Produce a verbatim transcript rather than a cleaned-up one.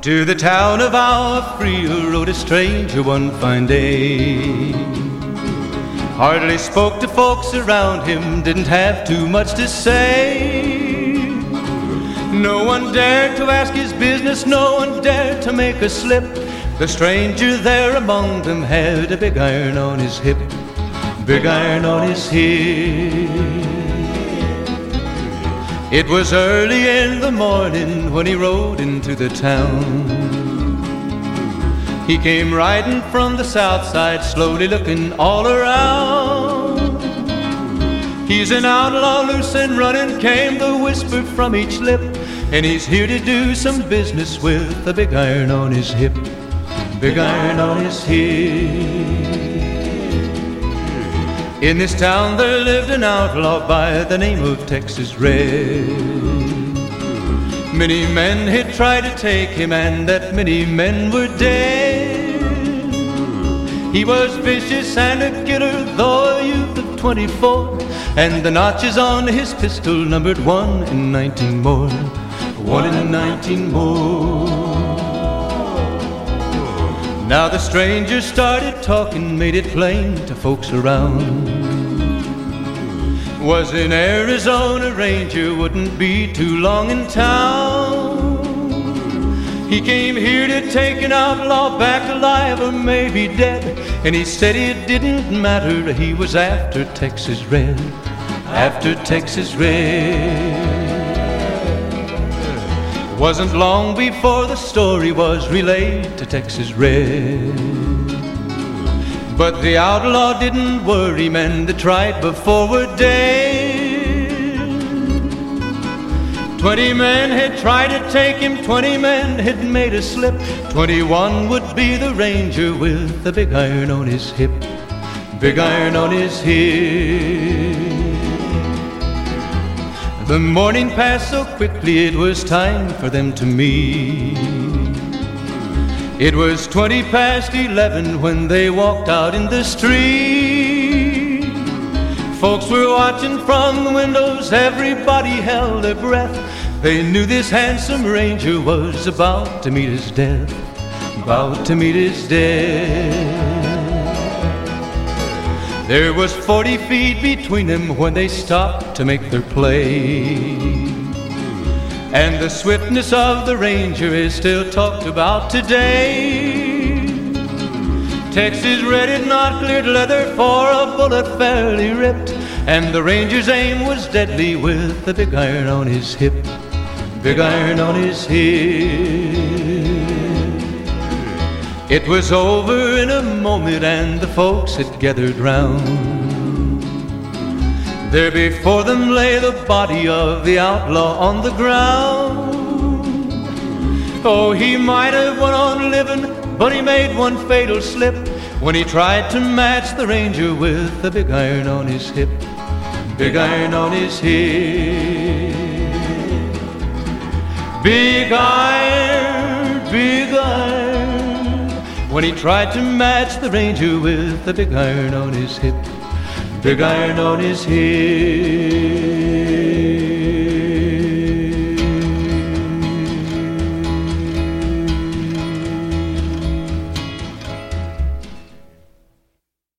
To the town of our Frio rode a stranger one fine day. Hardly spoke to folks around him, didn't have too much to say. No one dared to ask his business, no one dared to make a slip. The stranger there among them had a big iron on his hip, big iron on his hip. It was early in the morning when he rode into the town. He came riding from the south side, slowly looking all around. He's an outlaw, loose and running, came the whisper from each lip, and he's here to do some business with a big iron on his hip, big iron on his hip. In this town there lived an outlaw by the name of Texas Red. Many men had tried to take him, and that many men were dead. He was vicious and a killer, though a youth of twenty-four, and the notches on his pistol numbered one in nineteen more, one in nineteen more. Now the stranger started talking, made it plain to folks around. Was an Arizona Ranger, wouldn't be too long in town. He came here to take an outlaw back alive or maybe dead, and he said it didn't matter, he was after Texas Red, after Texas Red. Wasn't long before the story was relayed to Texas Red. But the outlaw didn't worry, men that tried before were dead. Twenty men had tried to take him, twenty men had made a slip. Twenty-one would be the Ranger with the big iron on his hip, big iron on his hip. The morning passed so quickly, it was time for them to meet. It was twenty past eleven when they walked out in the street. Folks were watching from the windows, everybody held their breath. They knew this handsome Ranger was about to meet his death, about to meet his death. There was forty feet between them when they stopped to make their play. And the swiftness of the Ranger is still talked about today. Texas Red had not cleared leather for a bullet fairly ripped, and the Ranger's aim was deadly with the big iron on his hip, big iron on his hip. It was over in a moment and the folks had gathered round. There before them lay the body of the outlaw on the ground. Oh, he might have went on living, but he made one fatal slip when he tried to match the Ranger with the big iron on his hip, big iron on his hip. Big iron, big iron, when he tried to match the Ranger with the big iron on his hip, big iron on his hip.